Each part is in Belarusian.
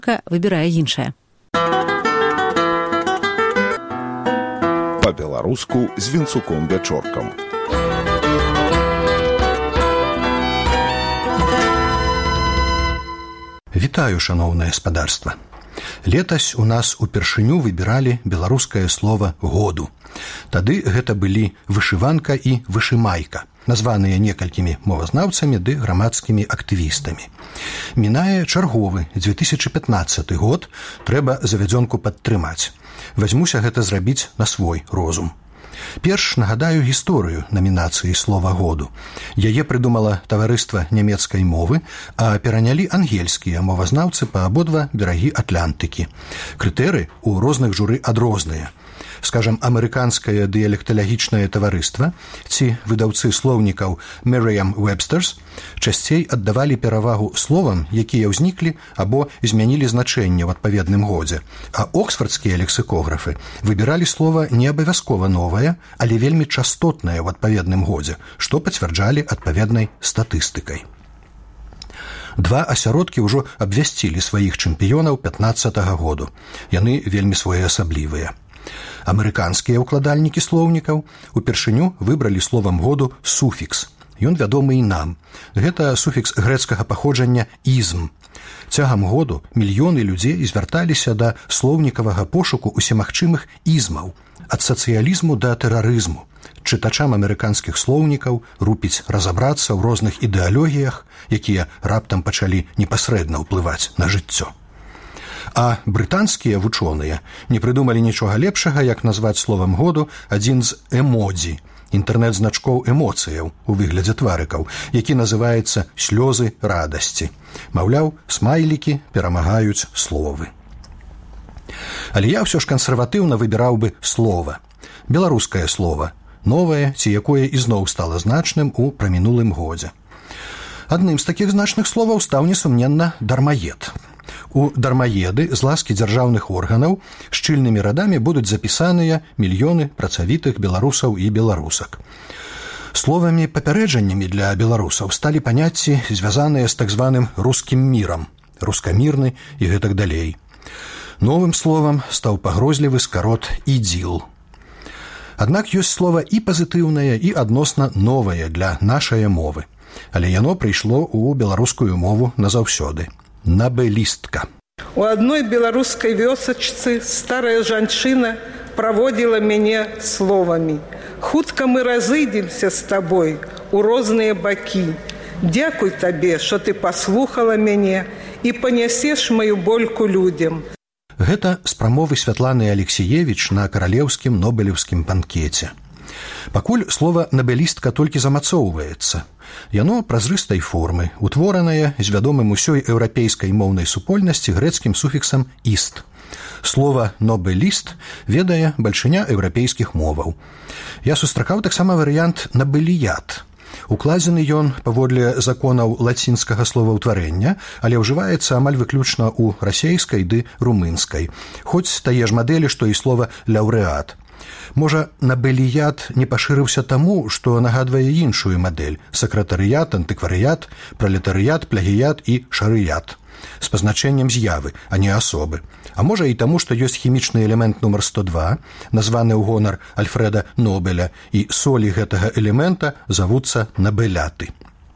выбірае іншае. Па-беларуску з Вінцуком Вячоркам. Вітаю, шаноўнае гаспадарства. Летась у нас упершыню выбіралі беларускае слова «году». Тады гэта былі вышыванка і вышымайка, названыя некалькімі мовазнаўцамі ды грамадскімі актывістамі. Мінае чарговы 2015 год, трэба завядзёнку падтрымаць. Вазьмуся гэта зрабіць на свой розум. Перш нагадаю гісторыю намінацыі слова «году». Яе прыдумала таварыства нямецкай мовы, а перанялі ангельскія мовазнаўцы па абодва берагі Атлантыкі. Крытэры ў розных журы адрозныя. Скажам, амерыканскае дыялекталагічнае таварыства ці выдаўцы слоўнікаў Merriam-Webster's часцей аддавалі перавагу словам, якія ўзніклі або змянілі значэнне ў адпаведным годзе, а оксфардскія лексікографы выбіралі слова не абавязкова новае, але вельмі частотнае ў адпаведным годзе, што пацвярджалі адпаведнай статыстыкай. Два асяродкі ўжо абвясцілі сваіх чэмпіёнаў 15-го году. Яны вельмі своеасаблівыя. Амерыканскія ўкладальнікі слоўнікаў упершыню выбралі словам году суфікс. Ён вядомы і нам. Гэта суфікс грэцкага паходжання «ізм». Цягам году мільёны людзей звярталіся да слоўнікавага пошуку усімагчымых ізмаў, ад сацыялізму да тэрарызму. Чытачам амерыканскіх слоўнікаў рупіць разабрацца ў розных ідэалогіях, якія раптам пачалі непасрэдна ўплываць на жыццё. А брытанскія вучоныя не прыдумалі нічога лепшага, як назваць словам году адзін з эмодзі, інтэрнэт-значкоў эмоцыяў у выглядзе тварыкаў, які называецца «слёзы радасці». Маўляў, смайлікі перамагаюць словы. Але я ўсё ж кансерватыўна выбіраў бы слова. Беларускае слова, новае ці якое ізноў стала значным у прамінулым годзе. Адным з такіх значных словаў стаў, несумненна, дармаед. У дармаеды з ласкі дзяржаўных органаў шчыльнымі радамі будуць запісаныя мільёны працавітых беларусаў і беларусак. Словамі папярэджаннямі для беларусаў сталі паняцці, звязаныя з так званым рускім мірам, рускамірны і гэтак далей. Новым словам стаў пагрозлівы скарот «ідзіл». Аднак ёсць слова і пазітыўнае, і адносна новае для нашае мовы. Але яно прыйшло ў беларускую мову назаўсёды. Набелістка. У адной беларускай вёсачцы старая жанчына праводзіла мяне словамі: «Хутка мы разыдземся з табой у розныя бакі. Дзякуй табе, што ты паслухала мяне і панясеш маю больку людзям». Гэта з прамовы Святланы Алексіевіч на каралеўскім нобелеўскім банкеце. Пакуль слова «набелістка» толькі замацоўваецца. Яно празрыстай формы, утворанае з вядомым усёй еўрапейскай моўнай супольнасці грэцкім суфіксам «іст». Слова «нобеліст» ведае бальшыня еўрапейскіх моваў. Я сустракаў таксама варыянт «набеліят». Укладзены ён паводле законаў лацінскага словаўтварэння, але ўжываецца амаль выключна ў расейскай ды румынскай, хоць тае ж мадэлі, што і слова «лаўрэат». Можа, набеліят не пашырыўся таму, што нагадвае іншую мадэль – сакратарыят, антыкварыят, пралетарыят, плагіят і шарыят з пазначэннем з'явы, а не асобы. А можа і таму, што ёсць хімічны элемент нумар 102, названы ў гонар Альфрэда Нобеля, і солі гэтага элемента завуцца набеляты.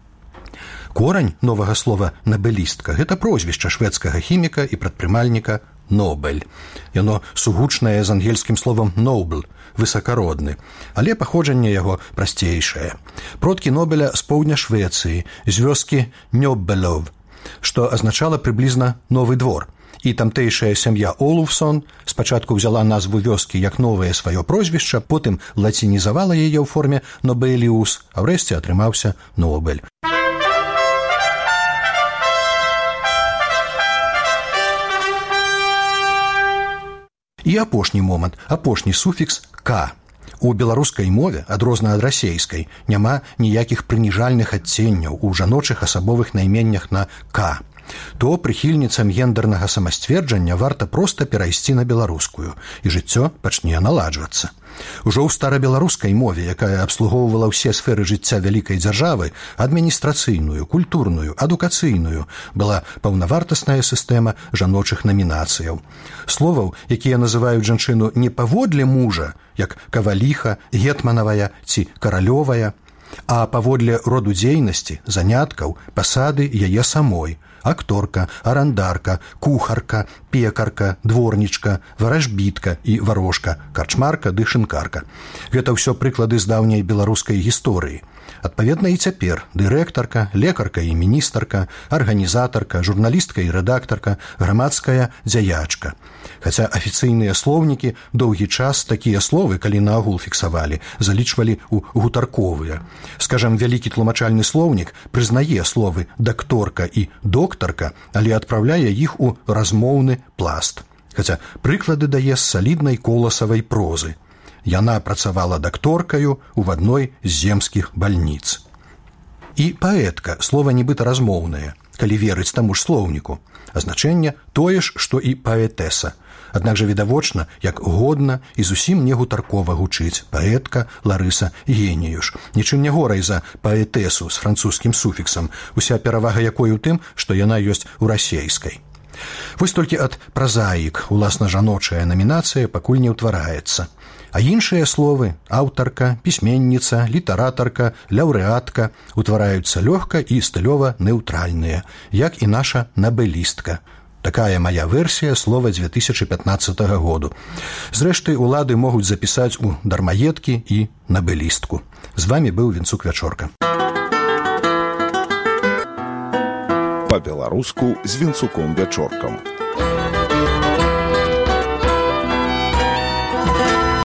Корань новага слова «набелістка» – гэта прозвішча шведскага хіміка і прадпрымальніка Нобель. Яно сугучнае з ангельскім словам «noble» – высакародны, але паходжанне яго прасцейшае. Продкі Нобеля з поўдня Швецыі, з вёскі Нёббелов, што азначала прыблізна «новы двор». І тамтэйшая сям'я Олуфсон спачатку ўзяла назву вёскі як новае сваё прозвішча, потым лацінізавала яе ў форме «Нобеліус», а ўрэшце атрымаўся «Нобель». І апошні момант, апошні суфікс «к». У беларускай мове, адрозна ад расейскай, няма ніякіх прыніжальных адценняў у жаночых асабовых найменнях на «к». то прыхільніцам гендернага самасцверджання варта проста перайсці на беларускую, і жыццё пачне наладжвацца. Ужо ў старабеларускай мове, якая абслугоўвала ўсе сферы жыцця вялікай дзяржавы, адміністрацыйную, культурную, адукацыйную, была паўнавартасная сістэма жаночых намінацыяў. Словаў, якія называюць жанчыну не паводле мужа, як каваліха, гетманавая ці каралёвая, а паводле роду дзейнасці, заняткаў, пасады яе самой – акторка, арандарка, кухарка, пекарка, дворнічка, варажбітка і варожка, карчмарка ды шынкарка. Гэта ўсё прыклады з даўняй беларускай гісторыі. Адпаведна і цяпер дырэктарка, лекарка і міністарка, арганізатарка, журналістка і рэдактарка, грамадская дзяячка. Хаця афіцыйныя слоўнікі доўгі час такія словы, калі наогул фіксавалі, залічвалі ў гутарковыя. Скажам, вялікі тлумачальны слоўнік прызнае словы дакторка і доктарка, але адпраўляе іх у размоўны пласт. Хаця прыклады дае з саліднай коласавай прозы. Яна працавала дакторкаю ў адной з земскіх бальніц. І паэтка, слова нібыта размоўнае, калі верыць таму ж слоўніку. А значэнне тое ж, што і паэтэса. Аднак жа відавочна, як годна і зусім не гутаркова гучыць паэтка Ларыса Геніюш. Нічым не горай за паэтэсу з французскім суфіксам, уся перавага якой у тым, што яна ёсць у расейскай. Вось толькі ад празаік уласна жаночая намінацыя пакуль не ўтвараецца. А іншыя словы – аўтарка, пісьменніца, літаратарка, лаўрэатка – утвараюцца лёгка і стылёва неўтральныя, як і наша набэлістка. Такая мая версія слова 2015 году. Зрэшты, улады могуць запісаць у дармаедкі і набэлістку. З вамі быў Вінцук Вячорка. Па-беларуску з Вінцуком Вячоркам.